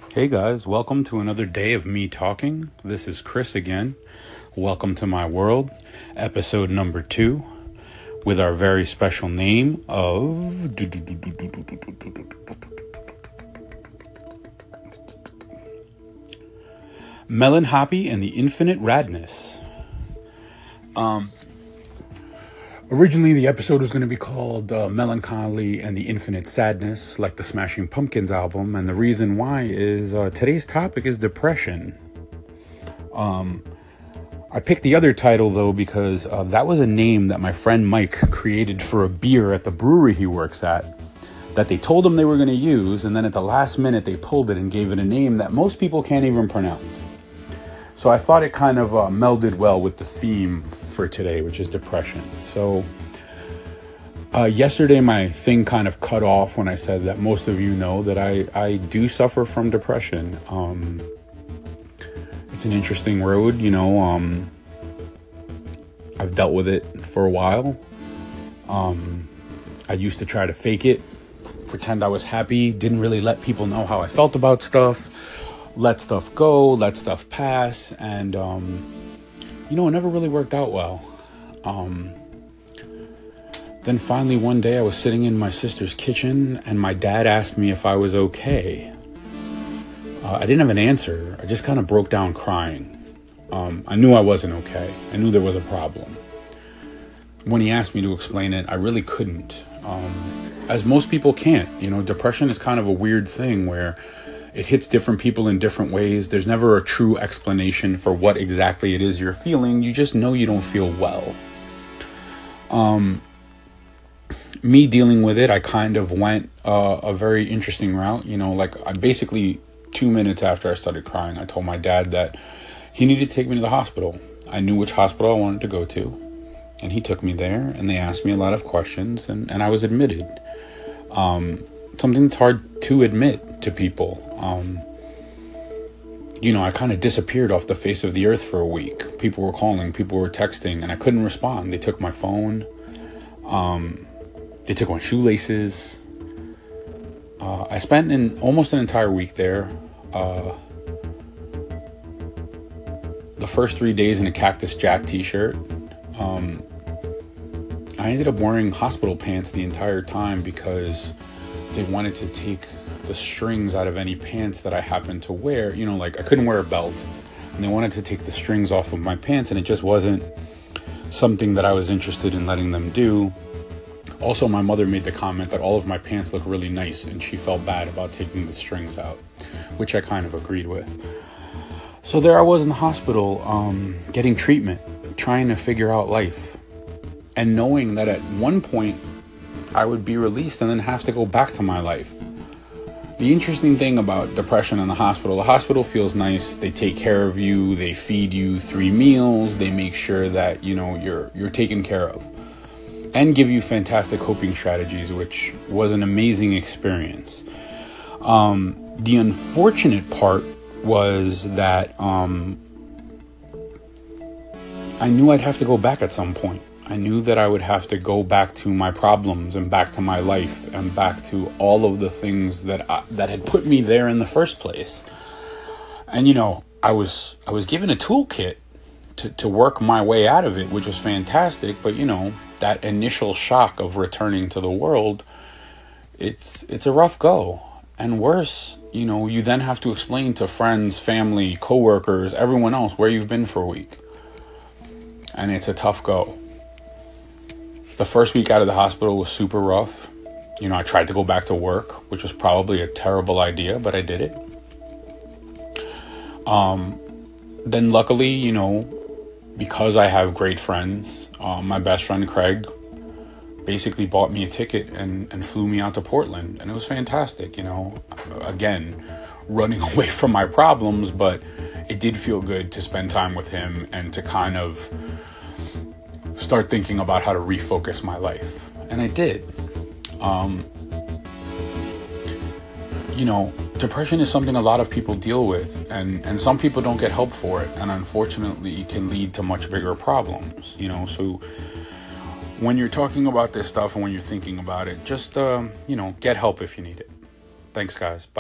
Hey guys, welcome to another day of me talking. This is Chris again. Welcome to my world, episode number 2, with our very special name of Melon Hoppy and the Infinite Radness. Originally, the episode was going to be called Melancholy and the Infinite Sadness, like the Smashing Pumpkins album. And the reason why is today's topic is depression. I picked the other title, though, because that was a name that my friend Mike created for a beer at the brewery he works at, that they told him they were going to use. And then at the last minute, they pulled it and gave it a name that most people can't even pronounce. So I thought it kind of melded well with the theme for today, which is depression. So yesterday my thing kind of cut off when I said that most of you know that I do suffer from depression. It's an interesting road, I've dealt with it for a while. I used to try to fake it, pretend I was happy, didn't really let people know how I felt about stuff. Let stuff go, let stuff pass, and it never really worked out well. Then finally one day I was sitting in my sister's kitchen and my dad asked me if I was okay. I didn't have an answer. I just kind of broke down crying. I knew I wasn't okay. I knew there was a problem. When he asked me to explain it, I really couldn't. As most people can't. Depression is kind of a weird thing where it hits different people in different ways. There's never a true explanation for what exactly it is you're feeling. You just know you don't feel well. Me dealing with it, I kind of went a very interesting route. I basically 2 minutes after I started crying, I told my dad that he needed to take me to the hospital. I knew which hospital I wanted to go to, and he took me there, and they asked me a lot of questions, and I was admitted. Something that's hard to admit to people. I kind of disappeared off the face of the earth for a week. People were calling, people were texting, and I couldn't respond. They took my phone. They took my shoelaces. I spent almost an entire week there. The first 3 days in a Cactus Jack t-shirt. I ended up wearing hospital pants the entire time because they wanted to take the strings out of any pants that I happened to wear. I couldn't wear a belt, and they wanted to take the strings off of my pants, and it just wasn't something that I was interested in letting them do. Also, my mother made the comment that all of my pants look really nice, and she felt bad about taking the strings out, which I kind of agreed with. So there I was in the hospital, getting treatment, trying to figure out life, and knowing that at one point I would be released and then have to go back to my life. The interesting thing about depression in the hospital feels nice. They take care of you. They feed you 3 meals. They make sure that, you're taken care of and give you fantastic coping strategies, which was an amazing experience. The unfortunate part was that I knew I'd have to go back at some point. I knew that I would have to go back to my problems and back to my life and back to all of the things that had put me there in the first place. And, I was given a toolkit to work my way out of it, which was fantastic. But, that initial shock of returning to the world, it's a rough go. And worse, you then have to explain to friends, family, coworkers, everyone else where you've been for a week. And it's a tough go. The first week out of the hospital was super rough. I tried to go back to work, which was probably a terrible idea, but I did it. Then luckily, because I have great friends, my best friend Craig basically bought me a ticket and flew me out to Portland. And it was fantastic, again, running away from my problems, but it did feel good to spend time with him and to kind of start thinking about how to refocus my life. And I did. Depression is something a lot of people deal with, and some people don't get help for it, and unfortunately it can lead to much bigger problems. So when you're talking about this stuff and when you're thinking about it, just get help if you need it. Thanks, guys. Bye.